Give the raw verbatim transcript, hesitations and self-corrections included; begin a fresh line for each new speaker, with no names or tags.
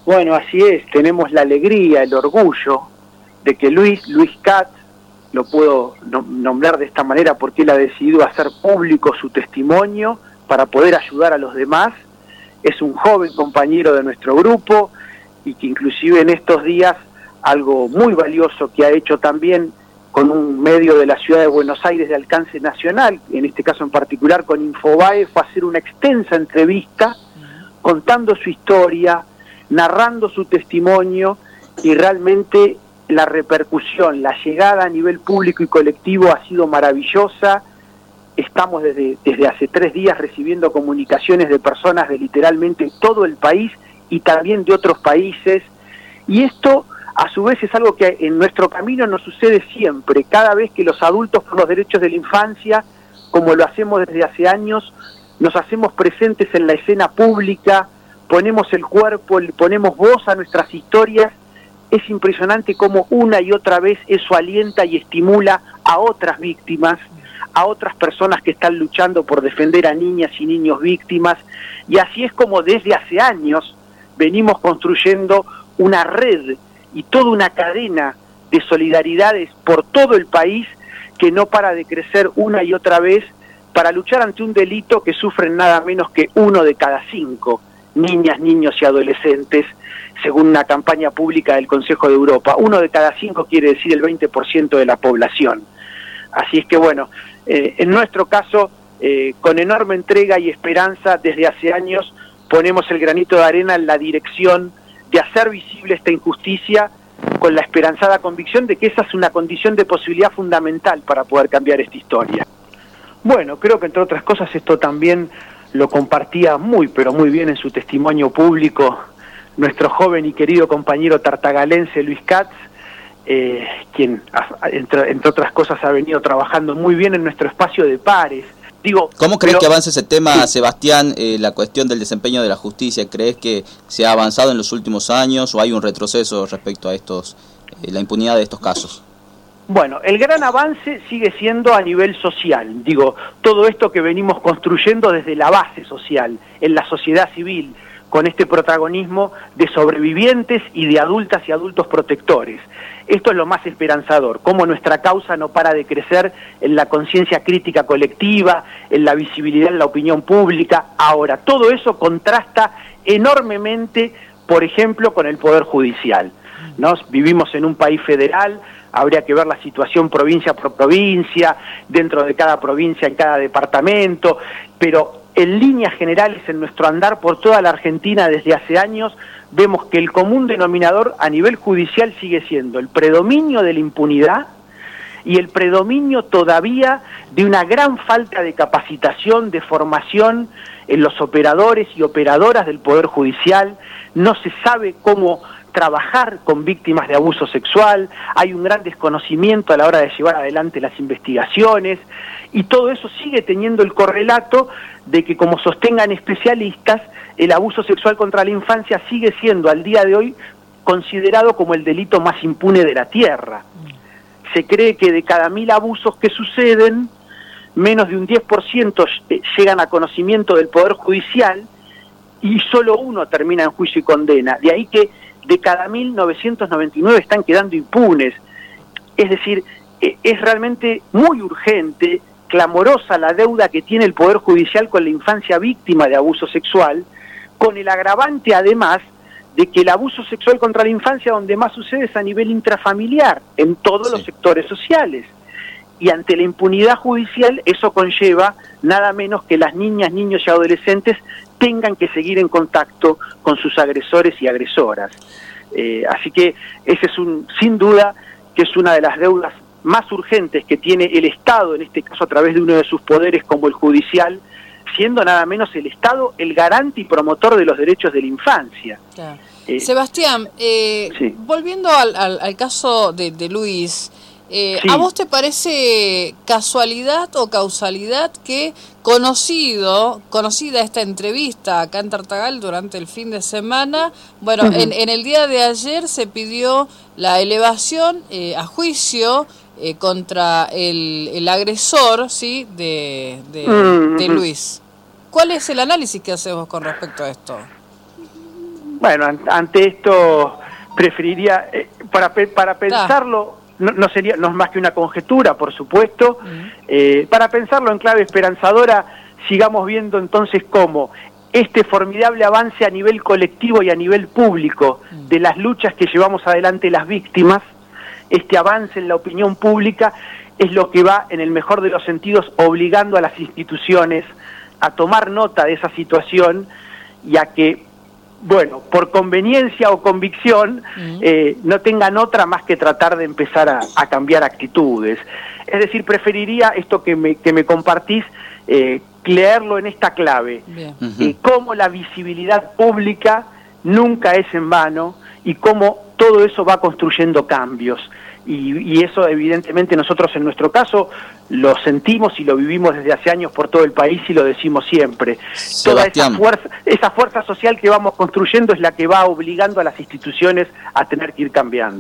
Bueno, así es, tenemos la alegría, el orgullo de que Luis, Luis Katz, lo puedo nombrar de esta manera porque él ha decidido hacer público su testimonio para poder ayudar a los demás. Es un joven compañero de nuestro grupo y que inclusive en estos días algo muy valioso que ha hecho también con un medio de la ciudad de Buenos Aires de alcance nacional, en este caso en particular con Infobae, fue hacer una extensa entrevista contando su historia, narrando su testimonio, y realmente la repercusión, la llegada a nivel público y colectivo ha sido maravillosa. Estamos desde, desde hace tres días recibiendo comunicaciones de personas de literalmente todo el país y también de otros países, y esto a su vez es algo que en nuestro camino nos sucede siempre, cada vez que los adultos por los derechos de la infancia, como lo hacemos desde hace años, nos hacemos presentes en la escena pública, ponemos el cuerpo, ponemos voz a nuestras historias. Es impresionante cómo una y otra vez eso alienta y estimula a otras víctimas, a otras personas que están luchando por defender a niñas y niños víctimas, y así es como desde hace años venimos construyendo una red y toda una cadena de solidaridades por todo el país que no para de crecer una y otra vez para luchar ante un delito que sufren nada menos que uno de cada cinco niñas, niños y adolescentes, según una campaña pública del Consejo de Europa. Uno de cada cinco quiere decir el veinte por ciento de la población. Así es que bueno, eh, en nuestro caso, eh, con enorme entrega y esperanza, desde hace años ponemos el granito de arena en la dirección de hacer visible esta injusticia, con la esperanzada convicción de que esa es una condición de posibilidad fundamental para poder cambiar esta historia. Bueno, creo que entre otras cosas esto también lo compartía muy, pero muy bien en su testimonio público nuestro joven y querido compañero tartagalense Luis Katz, eh, quien, entre, entre otras cosas, ha venido trabajando muy bien en nuestro espacio de pares. Digo,
¿Cómo crees
pero,
que avance ese tema,
sí.
Sebastián, eh, la cuestión del desempeño de la justicia? ¿Crees que se ha avanzado en los últimos años o hay un retroceso respecto a estos, eh, la impunidad de estos casos?
Bueno, el gran avance sigue siendo a nivel social. Digo, todo esto que venimos construyendo desde la base social, en la sociedad civil, con este protagonismo de sobrevivientes y de adultas y adultos protectores. Esto es lo más esperanzador, cómo nuestra causa no para de crecer en la conciencia crítica colectiva, en la visibilidad en la opinión pública. Ahora, todo eso contrasta enormemente, por ejemplo, con el Poder Judicial. ¿No? Vivimos en un país federal, habría que ver la situación provincia por provincia, dentro de cada provincia, en cada departamento, pero en líneas generales, en nuestro andar por toda la Argentina desde hace años, vemos que el común denominador a nivel judicial sigue siendo el predominio de la impunidad y el predominio todavía de una gran falta de capacitación, de formación en los operadores y operadoras del Poder Judicial. No se sabe cómo trabajar con víctimas de abuso sexual, hay un gran desconocimiento a la hora de llevar adelante las investigaciones, y todo eso sigue teniendo el correlato de que, como sostengan especialistas, el abuso sexual contra la infancia sigue siendo al día de hoy considerado como el delito más impune de la tierra. Se cree que de cada mil abusos que suceden, menos de un diez por ciento llegan a conocimiento del Poder Judicial y solo uno termina en juicio y condena. De ahí que de cada mil novecientos noventa y nueve están quedando impunes. Es decir, es realmente muy urgente, clamorosa la deuda que tiene el Poder Judicial con la infancia víctima de abuso sexual, con el agravante además de que el abuso sexual contra la infancia donde más sucede es a nivel intrafamiliar, en todos sí. los sectores sociales. Y ante la impunidad judicial eso conlleva nada menos que las niñas, niños y adolescentes tengan que seguir en contacto con sus agresores y agresoras. Eh, así que ese es un, sin duda, que es una de las deudas más urgentes que tiene el Estado, en este caso a través de uno de sus poderes como el judicial, siendo nada menos el Estado el garante y promotor de los derechos de la infancia.
Claro.
Eh,
Sebastián, eh,
sí.
volviendo al, al, al caso de, de Luis, eh,
sí.
¿a vos te parece casualidad o causalidad que conocido, conocida esta entrevista acá en Tartagal durante el fin de semana, bueno, uh-huh. en, en el día de ayer se pidió la elevación eh, a juicio eh, contra el, el agresor, ¿sí?, de, de, uh-huh. de Luis? ¿Cuál es el análisis que hacemos con respecto a esto?
Bueno, an ante esto preferiría, eh, para, pe para pensarlo, no, no sería, no es más que una conjetura, por supuesto, uh-huh. eh, para pensarlo en clave esperanzadora, sigamos viendo entonces cómo este formidable avance a nivel colectivo y a nivel público uh-huh. de las luchas que llevamos adelante las víctimas, este avance en la opinión pública es lo que va, en el mejor de los sentidos, obligando a las instituciones a tomar nota de esa situación y a que, bueno, por conveniencia o convicción, uh-huh. eh, no tengan otra más que tratar de empezar a, a cambiar actitudes. Es decir, preferiría esto que me, que me compartís, eh, leerlo en esta clave, uh-huh. eh, cómo la visibilidad pública nunca es en vano y cómo todo eso va construyendo cambios. Y, y eso evidentemente nosotros en nuestro caso lo sentimos y lo vivimos desde hace años por todo el país y lo decimos siempre.
Sebastián.
Toda esa fuerza, esa fuerza social que vamos construyendo es la que va obligando a las instituciones a tener que ir cambiando.